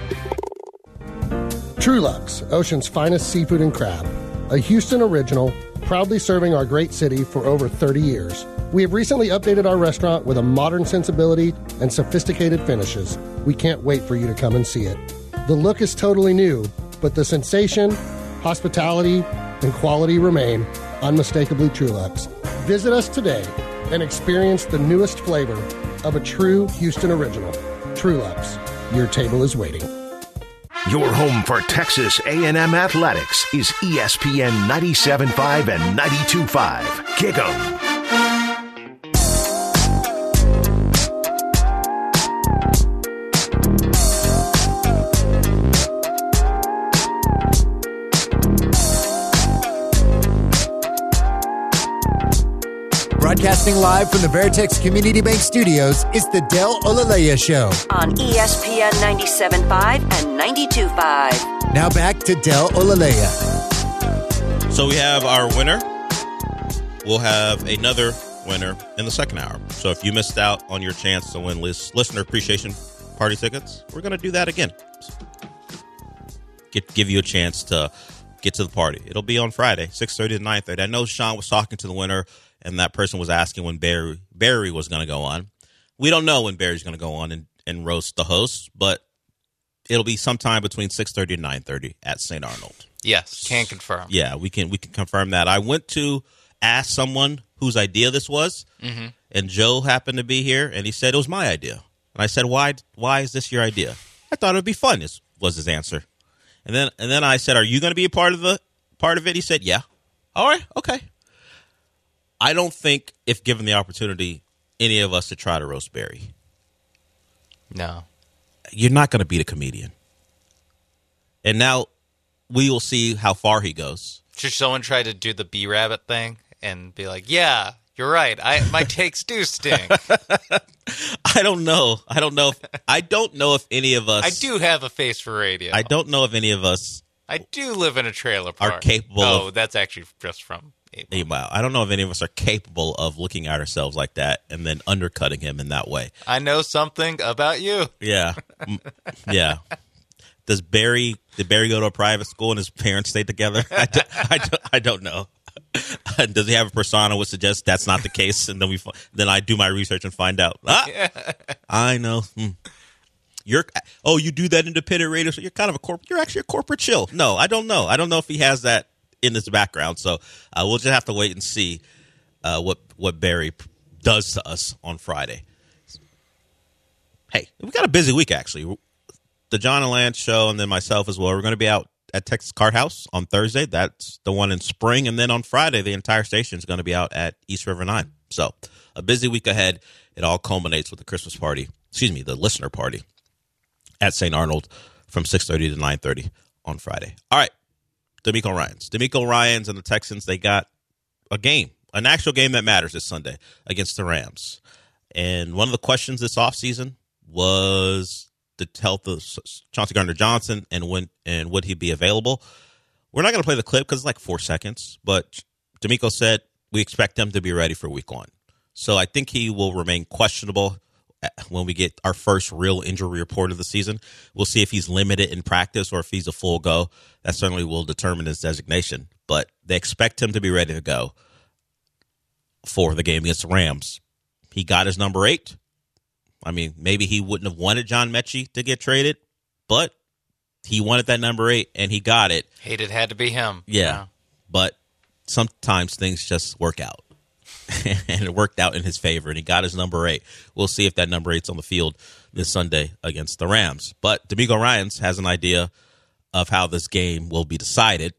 Trulux, Ocean's finest seafood and crab. A Houston original, proudly serving our great city for over thirty years. We have recently updated our restaurant with a modern sensibility and sophisticated finishes. We can't wait for you to come and see it. The look is totally new, but the sensation, hospitality, and quality remain unmistakably Trulux. Visit us today and experience the newest flavor of a true Houston original. Trulux, your table is waiting. Your home for Texas A and M athletics is E S P N ninety-seven point five and ninety-two point five. Kick 'em. Broadcasting live from the Veritex Community Bank Studios, it's the Del Olaleya Show. On E S P N ninety-seven point five and ninety-two point five. Now back to Del Olaleya. So we have our winner. We'll have another winner in the second hour. So if you missed out on your chance to win list, listener appreciation party tickets, we're going to do that again. Get, give you a chance to get to the party. It'll be on Friday, six thirty to nine thirty. I know Sean was talking to the winner, and that person was asking when Barry Barry was going to go on. We don't know when Barry's going to go on and, and roast the host, but it'll be sometime between six thirty and nine thirty at Saint Arnold. Yes, can confirm. Yeah, we can we can confirm that. I went to ask someone whose idea this was, mm-hmm. and Joe happened to be here, and he said it was my idea. And I said, why Why is this your idea? I thought it would be fun, is, was his answer. And then and then I said, are you going to be a part of the part of it? He said, yeah. All right, okay. I don't think, if given the opportunity, any of us to try to roast Barry. No. You're not going to beat a comedian. And now we will see how far he goes. Should someone try to do the B-Rabbit thing and be like, yeah, you're right. I my takes do stink. I don't know. I don't know. If, I don't know if any of us. I do have a face for radio. I don't know if any of us. I do live in a trailer park. Are capable. Oh, of, that's actually just from eight Mile. I don't know if any of us are capable of looking at ourselves like that and then undercutting him in that way. I know something about you. Yeah, yeah. Does Barry? Did Barry go to a private school and his parents stay together? I, do, I, do, I don't know. Does he have a persona which suggests that's not the case? And then we then I do my research and find out. Ah, yeah. I know. Hmm. You're oh, you do that independent radio, so you're kind of a corp. You're actually a corporate chill. No, I don't know. I don't know if he has that in his background. So uh, we'll just have to wait and see uh, what what Barry does to us on Friday. Hey, we got a busy week actually. The John and Lance show, and then myself as well. We're going to be out at Texas Card House on Thursday. That's the one in Spring. And then on Friday, the entire station is going to be out at East River nine. So a busy week ahead. It all culminates with the Christmas party. Excuse me, the listener party at Saint Arnold from six thirty to nine thirty on Friday. All right, DeMeco Ryans. DeMeco Ryans and the Texans, they got a game, an actual game that matters this Sunday against the Rams. And one of the questions this offseason was the health of Chauncey Gardner-Johnson and when and would he be available. We're not going to play the clip because it's like four seconds, but DeMeco said we expect him to be ready for week one. So I think he will remain questionable when we get our first real injury report of the season. We'll see if he's limited in practice or if he's a full go. That certainly will determine his designation. But they expect him to be ready to go for the game against the Rams. He got his number eight. I mean, maybe he wouldn't have wanted John Mechie to get traded, but he wanted that number eight, and he got it. Hated had to be him. Yeah, yeah. But sometimes things just work out. And it worked out in his favor, and he got his number eight. We'll see if that number eight's on the field this Sunday against the Rams. But DeMeco Ryans has an idea of how this game will be decided.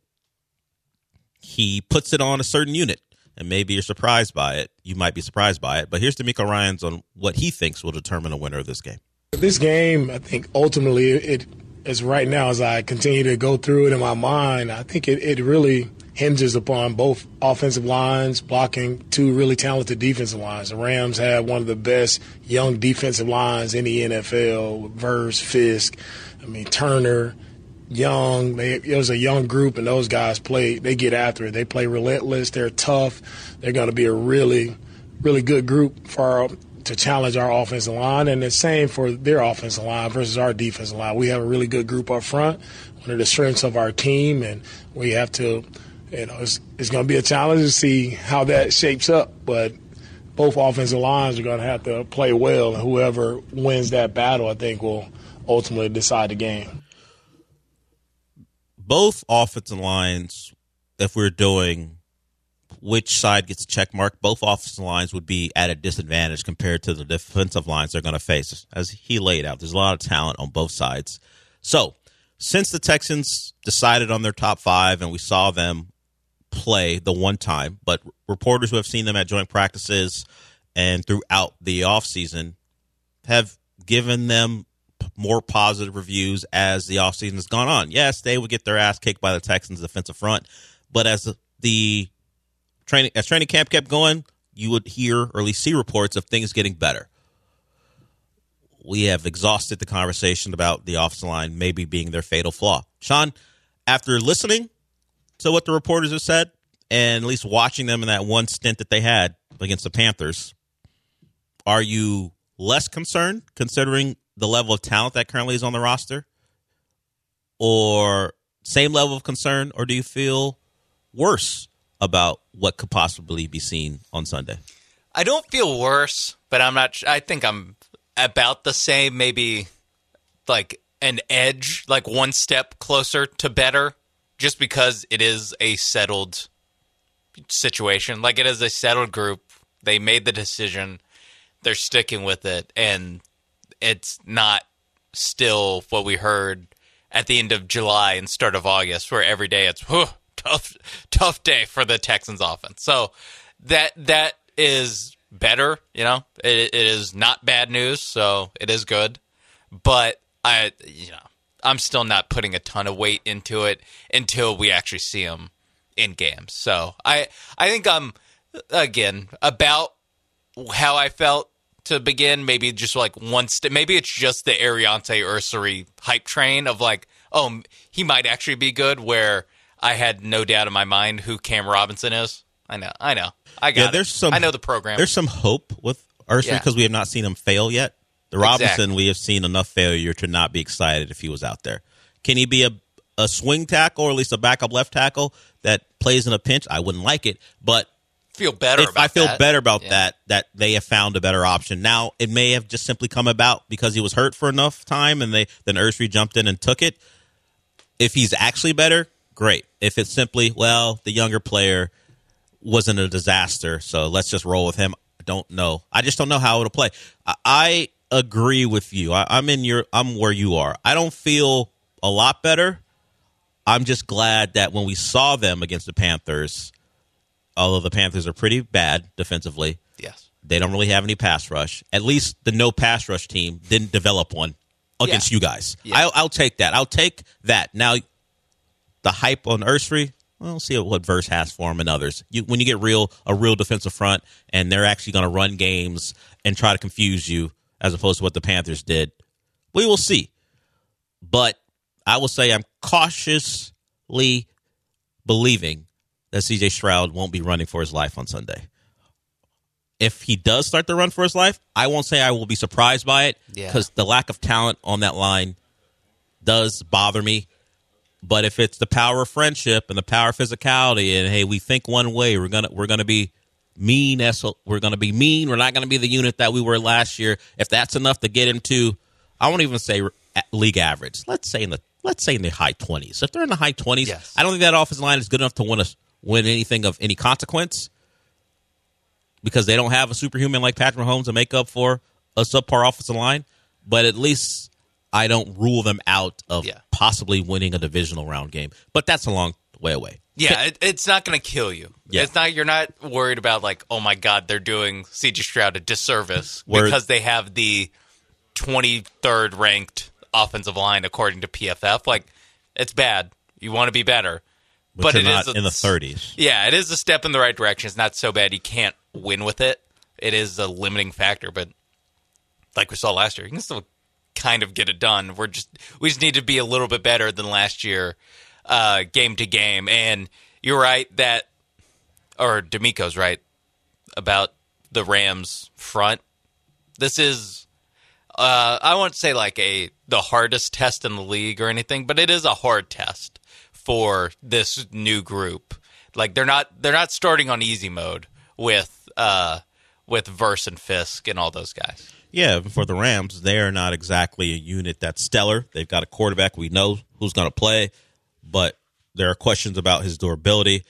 He puts it on a certain unit, and maybe you're surprised by it. You might be surprised by it. But here's DeMeco Ryans on what he thinks will determine the winner of this game. This game, I think, ultimately, it as right now, as I continue to go through it in my mind, I think it, it really hinges upon both offensive lines blocking two really talented defensive lines. The Rams have one of the best young defensive lines in the N F L, Verse, Fisk, I mean, Turner, Young. They, it was a young group, and those guys play, they get after it. They play relentless. They're tough. They're going to be a really, really good group for our, to challenge our offensive line, and the same for their offensive line versus our defensive line. We have a really good group up front, one of the strengths of our team, and we have to – You know, it's, it's going to be a challenge to see how that shapes up, but both offensive lines are going to have to play well, and whoever wins that battle, I think, will ultimately decide the game. Both offensive lines, if we're doing which side gets a check mark, both offensive lines would be at a disadvantage compared to the defensive lines they're going to face, as he laid out. There's a lot of talent on both sides. So, since the Texans decided on their top five and we saw them play the one time, but reporters who have seen them at joint practices and throughout the offseason have given them more positive reviews as the offseason has gone on. Yes, they would get their ass kicked by the Texans defensive front, but as the training as training camp kept going, you would hear or at least see reports of things getting better. We have exhausted the conversation about the offensive line maybe being their fatal flaw. Sean, after listening to what the reporters have said, and at least watching them in that one stint that they had against the Panthers, are you less concerned considering the level of talent that currently is on the roster? Or same level of concern, or do you feel worse about what could possibly be seen on Sunday? I don't feel worse, but I'm not. I think I'm about the same, maybe like an edge, like one step closer to better. Just because it is a settled situation. Like, it is a settled group. They made the decision. They're sticking with it. And it's not still what we heard at the end of July and start of August, where every day it's, whew, tough, tough day for the Texans offense. So that that is better, you know. It, it is not bad news, so it is good. But, I, you know, I'm still not putting a ton of weight into it until we actually see him in games. So I I think I'm again about how I felt to begin. Maybe just like one st- maybe it's just the Ariante Ursary hype train of like, oh, he might actually be good, where I had no doubt in my mind who Cam Robinson is. I know, I know, I got yeah, there's it. Some, I know the program. There's some hope with Ursary because yeah. we have not seen him fail yet. The Robinson, exactly. we have seen enough failure to not be excited if he was out there. Can he be a, a swing tackle or at least a backup left tackle that plays in a pinch? I wouldn't like it, but feel better if about I feel that. better about yeah. that, that they have found a better option. Now, it may have just simply come about because he was hurt for enough time and they then Ursary jumped in and took it. If he's actually better, great. If it's simply, well, the younger player wasn't a disaster, so let's just roll with him. I don't know. I just don't know how it'll play. I, I agree with you. I, I'm in your. I'm where you are. I don't feel a lot better. I'm just glad that when we saw them against the Panthers, although the Panthers are pretty bad defensively, yes, they don't really have any pass rush. At least the no pass rush team didn't develop one against yeah. you guys. Yeah. I'll, I'll take that. I'll take that. Now, the hype on Ursary, well, we'll see what Verse has for him and others. You, when you get real a real defensive front and they're actually going to run games and try to confuse you as opposed to what the Panthers did, we will see. But I will say I'm cautiously believing that C J Stroud won't be running for his life on Sunday. If he does start to run for his life, I won't say I will be surprised by it because yeah. the lack of talent on that line does bother me. But if it's the power of friendship and the power of physicality, and hey, we think one way, we're gonna we're gonna be mean. As we're gonna be mean. We're not gonna be the unit that we were last year. If that's enough to get him to, I won't even say league average. Let's say in the let's say in the high twenties. If they're in the high twenties, yes. I don't think that offensive line is good enough to win us win anything of any consequence because they don't have a superhuman like Patrick Mahomes to make up for a subpar offensive line. But at least I don't rule them out of yeah. possibly winning a divisional round game. But that's a long way away. Yeah, it, it's not going to kill you. Yeah. It's not. You're not worried about like, oh my God, they're doing C J Stroud a disservice Word. because they have the twenty-third ranked offensive line according to P F F. Like, it's bad. You want to be better, but, but you're it not is a, in the thirties. Yeah, it is a step in the right direction. It's not so bad you can't win with it. It is a limiting factor, but like we saw last year, you can still kind of get it done. We're just we just need to be a little bit better than last year, uh, game to game. And you're right that, or D'Amico's right about the Rams front. This is, uh, I won't say like a the hardest test in the league or anything, but it is a hard test for this new group. Like they're not they're not starting on easy mode with uh, with Verse and Fisk and all those guys. Yeah, for the Rams, they are not exactly a unit that's stellar. They've got a quarterback. We know who's going to play, but there are questions about his durability,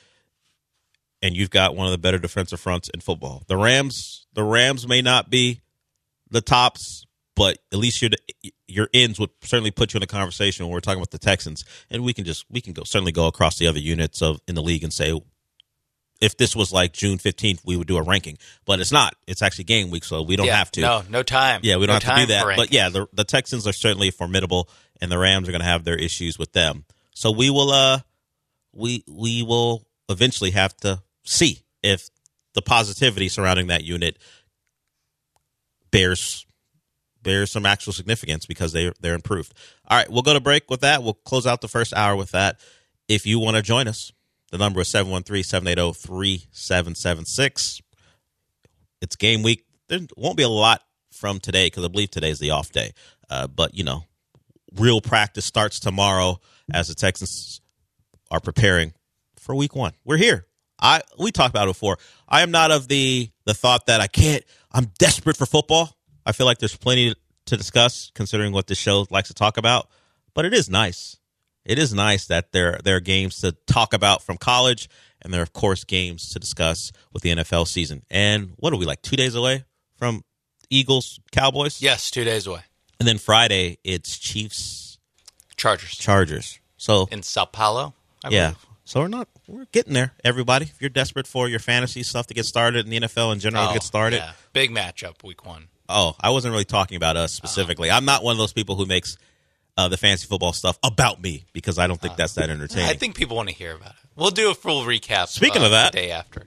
and you've got one of the better defensive fronts in football. The Rams, the Rams may not be the tops, but at least your your ends would certainly put you in a conversation when we're talking about the Texans, and we can just we can go certainly go across the other units of in the league and say, if this was like June fifteenth, we would do a ranking. But it's not. It's actually game week, so we don't yeah, have to. No, no time. Yeah, we don't no have to do that. But yeah, the, the Texans are certainly formidable, and the Rams are going to have their issues with them. So we will uh, we we will eventually have to see if the positivity surrounding that unit bears bears some actual significance because they, they're improved. All right, we'll go to break with that. We'll close out the first hour with that. If you want to join us, the number is seven one three, seven eight zero, three seven seven six. It's game week. There won't be a lot from today because I believe today is the off day. Uh, but, you know, real practice starts tomorrow as the Texans are preparing for week one. We're here. I We talked about it before. I am not of the, the thought that I can't, I'm desperate for football. I feel like there's plenty to discuss considering what this show likes to talk about. But it is nice. It is nice that there, there are games to talk about from college, and there are, of course, games to discuss with the N F L season. And what are we, like two days away from Eagles, Cowboys? Yes, two days away. And then Friday, it's Chiefs, Chargers. Chargers. So in Sao Paulo, I yeah. believe. So we're not we're getting there, everybody. If you're desperate for your fantasy stuff to get started in the N F L in general oh, to get started. Yeah. Big matchup week one. Oh, I wasn't really talking about us specifically. Uh-huh. I'm not one of those people who makes uh, the fantasy football stuff about me because I don't think uh, that's that entertaining. I think people want to hear about it. We'll do a full recap. Speaking uh, of that, the day after.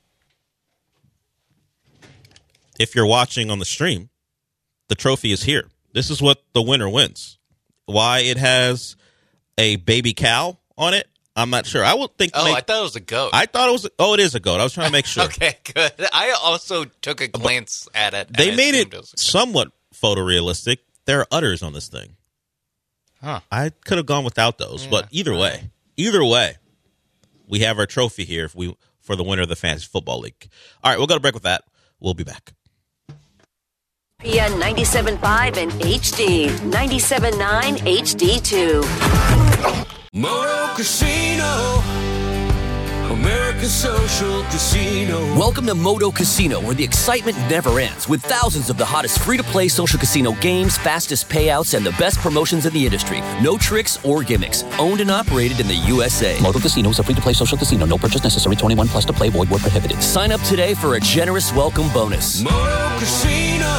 If you're watching on the stream, the trophy is here. This is what the winner wins. Why it has a baby cow on it, I'm not sure. I would think. Oh, make, I thought it was a goat. I thought it was. Oh, it is a goat. I was trying to make sure. Okay, good. I also took a glance at it. They made it, it somewhat photorealistic. There are udders on this thing. Huh. I could have gone without those, yeah. but either way, either way, we have our trophy here if we for the winner of the Fantasy Football League. All right, we'll go to break with that. We'll be back. E S P N ninety-seven point five and H D, ninety-seven point nine H D two. Moto Casino, America's social casino. Welcome to Moto Casino, where the excitement never ends, with thousands of the hottest free-to-play social casino games, fastest payouts, and the best promotions in the industry. No tricks or gimmicks. Owned and operated in the U S A. Moto Casino is a free-to-play social casino. No purchase necessary. twenty-one plus to play. Void where prohibited. Sign up today for a generous welcome bonus. Moto Casino,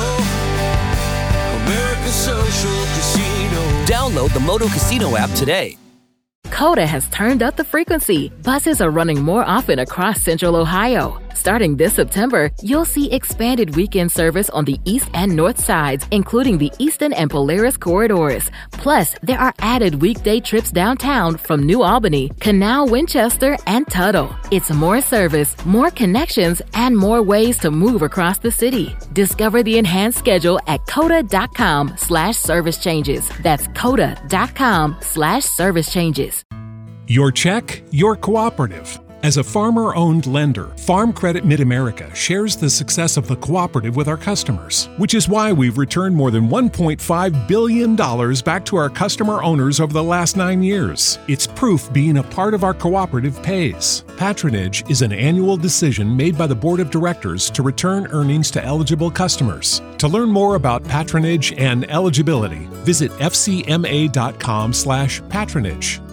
America's social casino. Download the Moto Casino app today. Coda has turned up the frequency. Buses are running more often across Central Ohio. Starting this September, you'll see expanded weekend service on the east and north sides, including the Eastern and Polaris corridors. Plus, there are added weekday trips downtown from New Albany, Canal, Winchester, and Tuttle. It's more service, more connections, and more ways to move across the city. Discover the enhanced schedule at coda.com slash service changes. That's coda.com slash service changes. Your check, your cooperative. As a farmer-owned lender, Farm Credit Mid-America shares the success of the cooperative with our customers, which is why we've returned more than one point five billion dollars back to our customer owners over the last nine years. It's proof being a part of our cooperative pays. Patronage is an annual decision made by the Board of Directors to return earnings to eligible customers. To learn more about patronage and eligibility, visit f c m a dot com slash patronage.